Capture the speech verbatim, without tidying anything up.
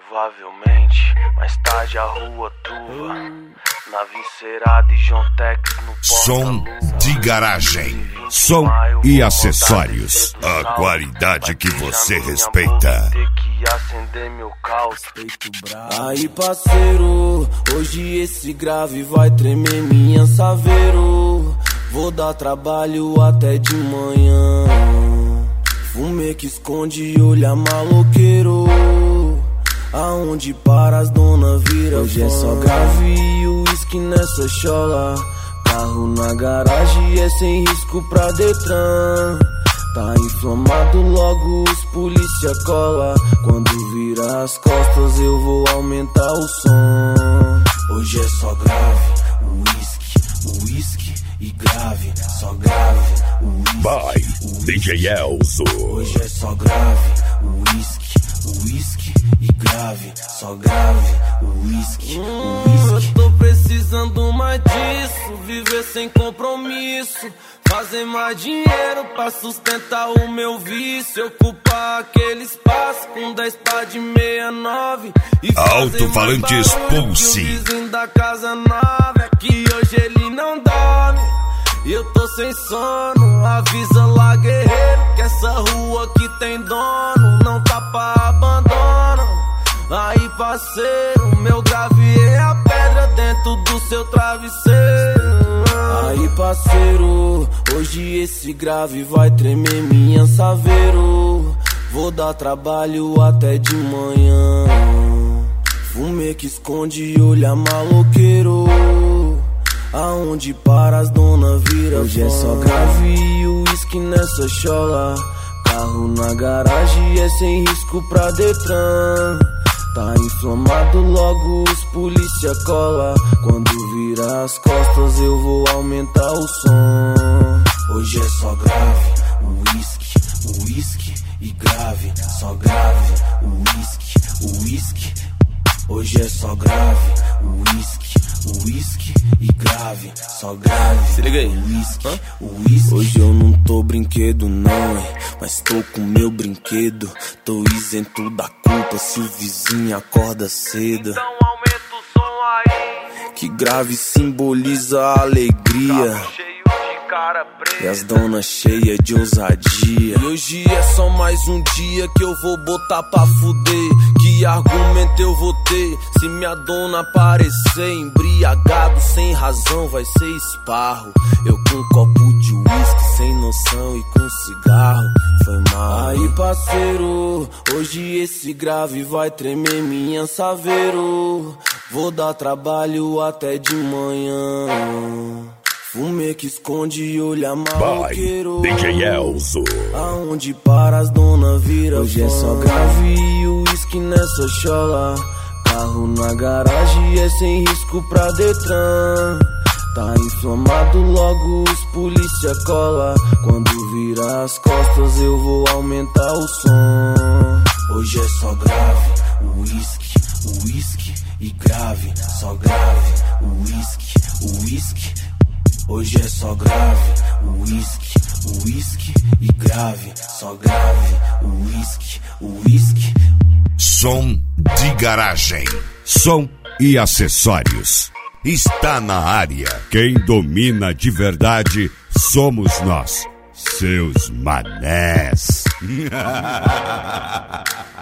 Provavelmente, mais tarde a rua truva, na Vincerada e John Tex no som de garagem, som e acessórios, a qualidade que você respeita. Ter que acender meu caos. Aí parceiro, hoje esse grave vai tremer minha saveiro. Vou dar trabalho até de manhã. Fumê que esconde olha maloqueiro. Aonde para as dona vira hoje fã. É só grave e uísque nessa chola. Carro na garagem é sem risco pra Detran. Tá inflamado, logo os polícia cola. Quando vira as costas eu vou aumentar o som. Hoje é só grave, uísque, uísque e grave. Só grave, uísque, D J Elzo. Hoje é só grave, uísque, uísque e grave. Só grave, uísque, uísque. Eu tô precisando mais disso. Viver sem compromisso. Fazer mais dinheiro pra sustentar o meu vício. Ocupar aquele espaço com dez pá de sessenta e nove. Alto-falantes Pulse. O vizinho da casa nova é que hoje ele não dorme. E eu tô sem sono. Avisa lá, guerreiro, que essa rua aqui tem dono. Não tá pra abandono. Aí parceiro, meu grave é a pedra dentro do seu travesseiro. Aí parceiro, hoje esse grave vai tremer minha saveiro. Vou dar trabalho até de manhã. Fumê que esconde olha maloqueiro. Aonde para as dona vira hoje fã. É só grave e uísque nessa chola. Carro na garagem é sem risco pra Detran. Tá inflamado, logo os polícia cola. Quando vira as costas eu vou aumentar o som. Hoje é só grave, uísque, uísque e grave. Só grave, uísque, uísque. Hoje é só grave, uísque, uísque e grave. Só grave, se liga aí, uísque, uísque. Hoje eu não tô brinquedo não, hein, mas tô com meu brinquedo. Tô isento da culpa se o vizinho acorda cedo. Então aumenta o som aí. Que grave simboliza a alegria. Carro cheio de cara preta. E as donas cheias de ousadia. E hoje é só mais um dia que eu vou botar pra fuder. Que argumento eu vou ter se minha dona aparecer embriagado sem razão, vai ser esparro. Eu com um copo de uísque sem noção e com cigarro, foi mal. Aí parceiro, hoje esse grave vai tremer minha saveiro. Vou dar trabalho até de manhã. Fumê que esconde olha maloqueiro. D J Elzo. Aonde para as dona vira hoje fã. É só grave e uísque nessa chola. Carro na garagem é sem risco pra Detran. Tá inflamado, logo os polícia cola. Quando vira as costas eu vou aumentar o som. Hoje é só grave, uísque, uísque e grave. Só grave, uísque, uísque. Hoje é só grave, uísque, uísque e grave. Só grave, uísque, uísque. Som de garagem, som e acessórios. Está na área. Quem domina de verdade somos nós, seus manés.